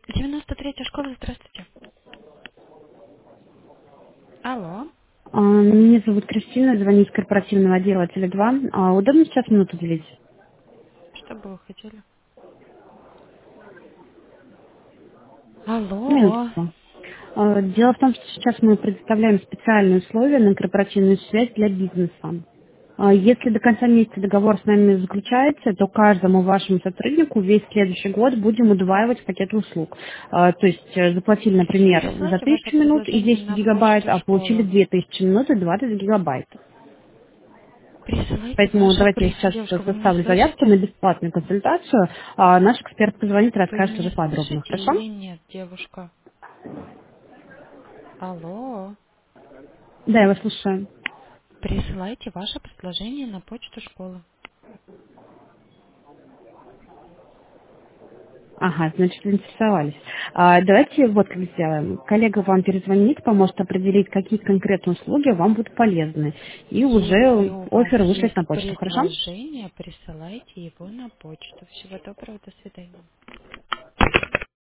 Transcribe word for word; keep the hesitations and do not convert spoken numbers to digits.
девяносто третья школа, здравствуйте. Алло, А, Меня зовут Кристина, звоню из корпоративного отдела теле два. А, Удобно сейчас минуту уделить? что бы вы хотели? Алло, Минутку. А, Дело в том, что сейчас мы предоставляем специальные условия на корпоративную связь для бизнеса. А, Если до конца месяца договор с нами заключается, то каждому вашему сотруднику весь следующий год будем удваивать пакет услуг. А, То есть э, заплатили, например, за переслайте ваше тысячу минут и предложение десять на гигабайт, почту а получили школы. две тысячи минут и двадцать гигабайт. Присылайте Поэтому ваше... давайте я При... сейчас Девушка, вы меня составлю заявку на слышите? бесплатную консультацию, а наш эксперт позвонит и Вы расскажет уже меня подробно. слышите Хорошо? или нет, девушка? Алло, Да, я вас слушаю. присылайте ваше предложение на почту школы. Ага, значит, заинтересовались. А, давайте вот как сделаем. Коллега вам перезвонит, поможет определить, какие конкретные услуги вам будут полезны. И Если уже у вас офер вышлет есть на почту, хорошо? предложение, присылайте его на почту. Всего доброго, до свидания.